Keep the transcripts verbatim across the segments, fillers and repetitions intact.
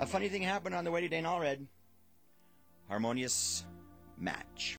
A funny thing happened on the way to Dane Allred. Harmonious match.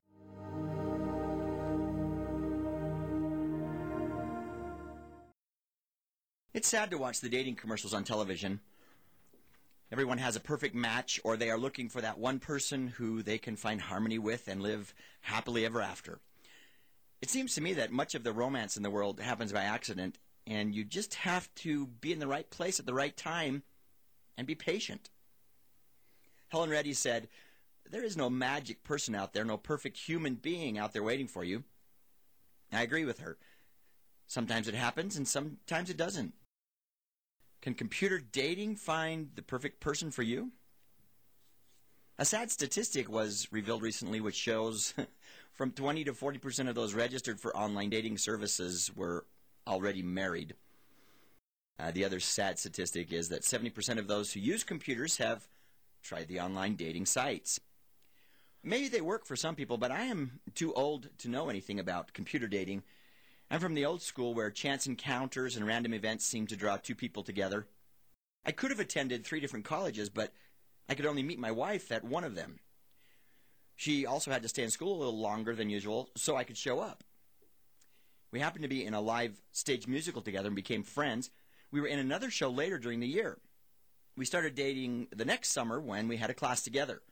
It's sad to watch the dating commercials on television. Everyone has a perfect match, or they are looking for that one person who they can find harmony with and live happily ever after. It seems to me that much of the romance in the world happens by accident, and you just have to be in the right place at the right time and be patient. Helen Reddy said, "There is no magic person out there, no perfect human being out there waiting for you." I agree with her. Sometimes it happens, and sometimes it doesn't. Can computer dating find the perfect person for you? A sad statistic was revealed recently which shows from twenty to forty percent of those registered for online dating services were already married. Uh, the other sad statistic is that seventy percent of those who use computers have tried the online dating sites. Maybe they work for some people, but I am too old to know anything about computer dating. I'm from the old school where chance encounters and random events seem to draw two people together. I could have attended three different colleges, but I could only meet my wife at one of them. She also had to stay in school a little longer than usual, so I could show up. We happened to be in a live stage musical together and became friends. We were in another show later during the year. We started dating the next summer when we had a class together.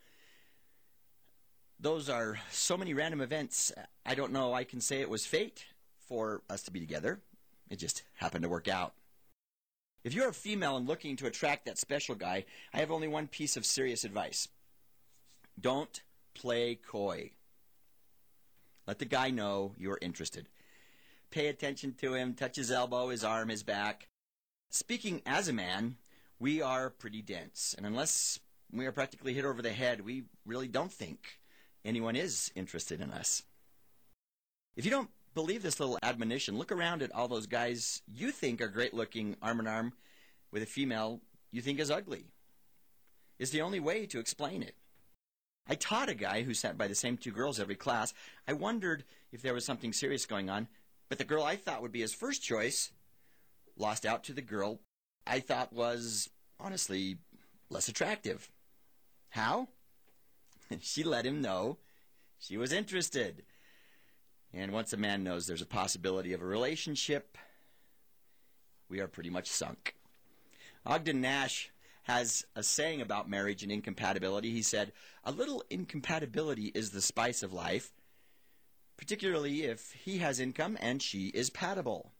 Those are so many random events. I don't know I can say it was fate for us to be together. It just happened to work out. If you're a female and looking to attract that special guy, I have only one piece of serious advice. Don't play coy. Let the guy know you're interested. Pay attention to him, touch his elbow, his arm, his back. Speaking as a man, we are pretty dense, and unless we are practically hit over the head, we really don't think anyone is interested in us. If you don't believe this little admonition, look around at all those guys you think are great looking arm in arm with a female you think is ugly. It's the only way to explain it. I taught a guy who sat by the same two girls every class. I wondered if there was something serious going on, but the girl I thought would be his first choice lost out to the girl I thought was, honestly, less attractive. How? She let him know she was interested. And once a man knows there's a possibility of a relationship, we are pretty much sunk. Ogden Nash has a saying about marriage and incompatibility. He said, "A little incompatibility is the spice of life, particularly if he has income and she is patable."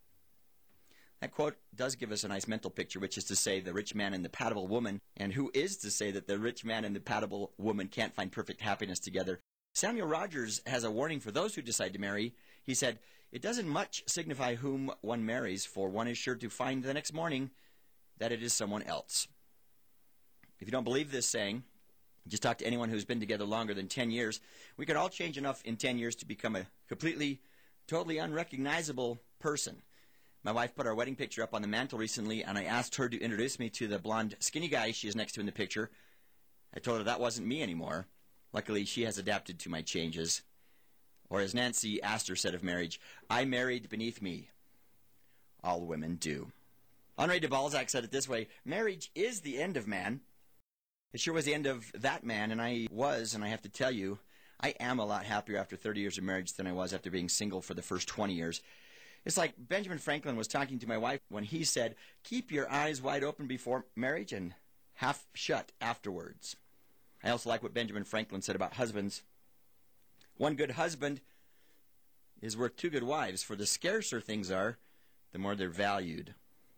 That quote does give us a nice mental picture, which is to say the rich man and the patable woman. And who is to say that the rich man and the patable woman can't find perfect happiness together? Samuel Rogers has a warning for those who decide to marry. He said, "It doesn't much signify whom one marries, for one is sure to find the next morning that it is someone else." If you don't believe this saying, just talk to anyone who's been together longer than ten years. We could all change enough in ten years to become a completely, totally unrecognizable person. My wife put our wedding picture up on the mantle recently, and I asked her to introduce me to the blonde, skinny guy she is next to in the picture. I told her that wasn't me anymore. Luckily, she has adapted to my changes. Or as Nancy Astor said of marriage, "I married beneath me." All women do. Henri de Balzac said it this way, "Marriage is the end of man." It sure was the end of that man, and I was, and I have to tell you, I am a lot happier after thirty years of marriage than I was after being single for the first twenty years. It's like Benjamin Franklin was talking to my wife when he said, "Keep your eyes wide open before marriage and half shut afterwards." I also like what Benjamin Franklin said about husbands. "One good husband is worth two good wives, for the scarcer things are, the more they're valued."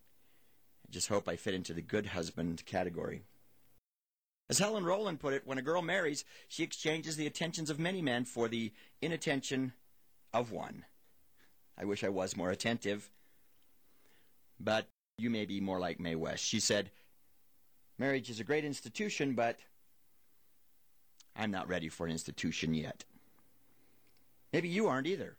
I just hope I fit into the good husband category. As Helen Rowland put it, when a girl marries, she exchanges the attentions of many men for the inattention of one. I wish I was more attentive. But you may be more like Mae West. She said, "Marriage is a great institution, but I'm not ready for an institution yet." Maybe you aren't either.